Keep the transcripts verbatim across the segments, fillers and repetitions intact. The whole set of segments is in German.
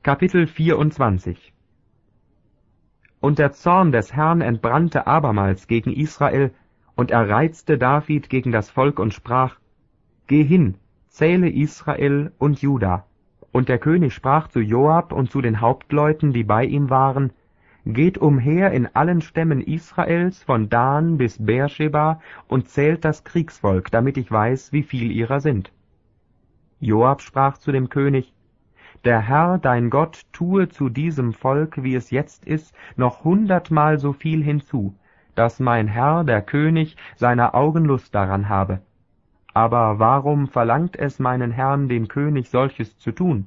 Kapitel vierundzwanzig. Und der Zorn des Herrn entbrannte abermals gegen Israel, und er reizte David gegen das Volk und sprach: Geh hin, zähle Israel und Juda. Und der König sprach zu Joab und zu den Hauptleuten, die bei ihm waren: Geht umher in allen Stämmen Israels, von Dan bis Beersheba, und zählt das Kriegsvolk, damit ich weiß, wie viel ihrer sind. Joab sprach zu dem König: Der Herr, dein Gott, tue zu diesem Volk, wie es jetzt ist, noch hundertmal so viel hinzu, dass mein Herr, der König, seiner Augen Lust daran habe. Aber warum verlangt es meinen Herrn, den König, solches zu tun?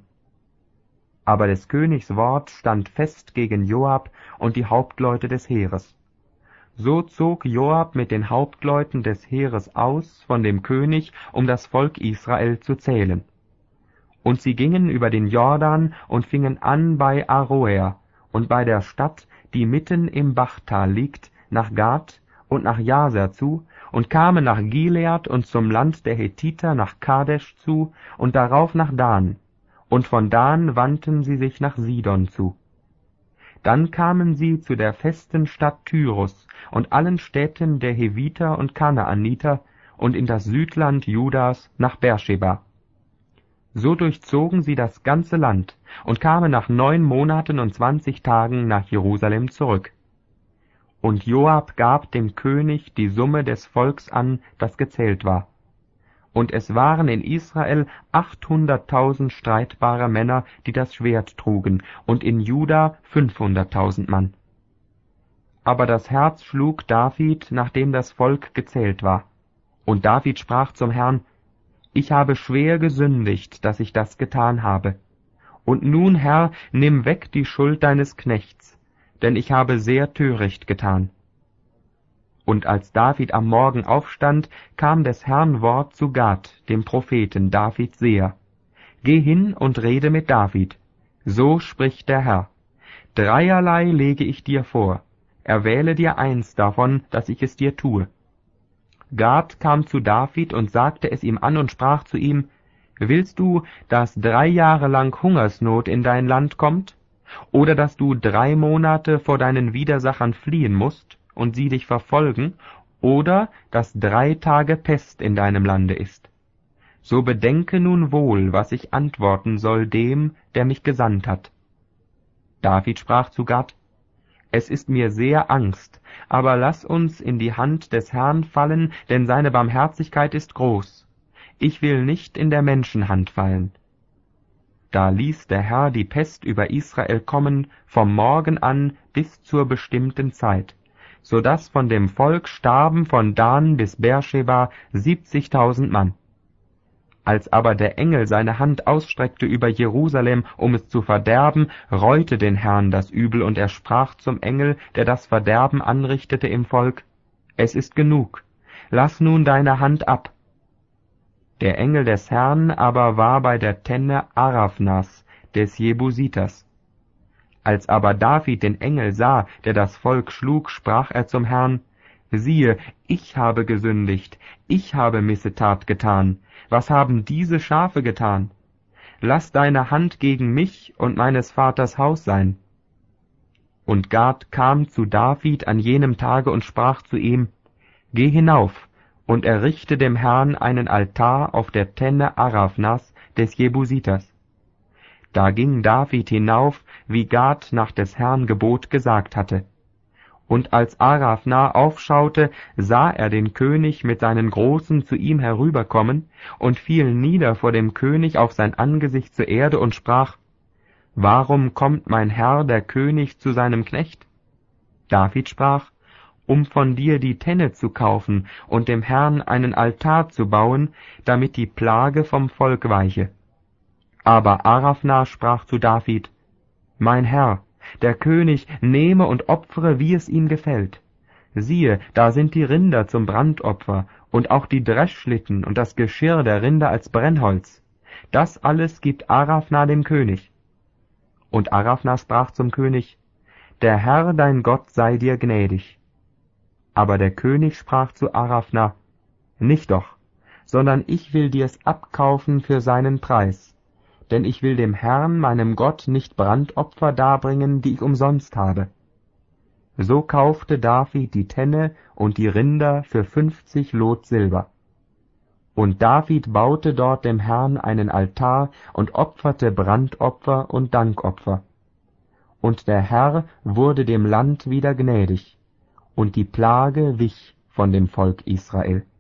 Aber des Königs Wort stand fest gegen Joab und die Hauptleute des Heeres. So zog Joab mit den Hauptleuten des Heeres aus von dem König, um das Volk Israel zu zählen. Und sie gingen über den Jordan und fingen an bei Aroer und bei der Stadt, die mitten im Bachtal liegt, nach Gad und nach Jaser zu, und kamen nach Gilead und zum Land der Hethiter nach Kadesh zu, und darauf nach Dan, und von Dan wandten sie sich nach Sidon zu. Dann kamen sie zu der festen Stadt Tyrus und allen Städten der Heviter und Kanaaniter und in das Südland Judas nach Beersheba. So durchzogen sie das ganze Land und kamen nach neun Monaten und zwanzig Tagen nach Jerusalem zurück. Und Joab gab dem König die Summe des Volks an, das gezählt war. Und es waren in Israel achthunderttausend streitbare Männer, die das Schwert trugen, und in Juda fünfhunderttausend Mann. Aber das Herz schlug David, nachdem das Volk gezählt war. Und David sprach zum Herrn: Ich habe schwer gesündigt, dass ich das getan habe. Und nun, Herr, nimm weg die Schuld deines Knechts, denn ich habe sehr töricht getan. Und als David am Morgen aufstand, kam des Herrn Wort zu Gad, dem Propheten, Davids Seher: Geh hin und rede mit David. So spricht der Herr: Dreierlei lege ich dir vor, erwähle dir eins davon, dass ich es dir tue. Gad kam zu David und sagte es ihm an und sprach zu ihm: Willst du, dass drei Jahre lang Hungersnot in dein Land kommt, oder dass du drei Monate vor deinen Widersachern fliehen musst und sie dich verfolgen, oder dass drei Tage Pest in deinem Lande ist? So bedenke nun wohl, was ich antworten soll dem, der mich gesandt hat. David sprach zu Gad: Es ist mir sehr Angst, aber lass uns in die Hand des Herrn fallen, denn seine Barmherzigkeit ist groß. Ich will nicht in der Menschenhand fallen. Da ließ der Herr die Pest über Israel kommen, vom Morgen an bis zur bestimmten Zeit, so daß von dem Volk starben von Dan bis Beersheba siebzigtausend Mann. Als aber der Engel seine Hand ausstreckte über Jerusalem, um es zu verderben, reute den Herrn das Übel, und er sprach zum Engel, der das Verderben anrichtete im Volk: Es ist genug, lass nun deine Hand ab. Der Engel des Herrn aber war bei der Tenne Araphnas, des Jebusiters. Als aber David den Engel sah, der das Volk schlug, sprach er zum Herrn: Siehe, ich habe gesündigt, ich habe Missetat getan. Was haben diese Schafe getan? Lass deine Hand gegen mich und meines Vaters Haus sein. Und Gad kam zu David an jenem Tage und sprach zu ihm: Geh hinauf und errichte dem Herrn einen Altar auf der Tenne Araphnas des Jebusiters. Da ging David hinauf, wie Gad nach des Herrn Gebot gesagt hatte. Und als Araphna aufschaute, sah er den König mit seinen Großen zu ihm herüberkommen und fiel nieder vor dem König auf sein Angesicht zur Erde und sprach: Warum kommt mein Herr, der König, zu seinem Knecht? David sprach: Um von dir die Tenne zu kaufen und dem Herrn einen Altar zu bauen, damit die Plage vom Volk weiche. Aber Araphna sprach zu David: Mein Herr, der König nehme und opfere, wie es ihm gefällt. Siehe, da sind die Rinder zum Brandopfer und auch die Dreschschlitten und das Geschirr der Rinder als Brennholz. Das alles gibt Araphna dem König. Und Araphna sprach zum König: Der Herr dein Gott sei dir gnädig. Aber der König sprach zu Araphna: Nicht doch, sondern ich will dir's abkaufen für seinen Preis. denn ich will dem Herrn, meinem Gott, nicht Brandopfer darbringen, die ich umsonst habe. So kaufte David die Tenne und die Rinder für fünfzig Lot Silber. Und David baute dort dem Herrn einen Altar und opferte Brandopfer und Dankopfer. Und der Herr wurde dem Land wieder gnädig, und die Plage wich von dem Volk Israel.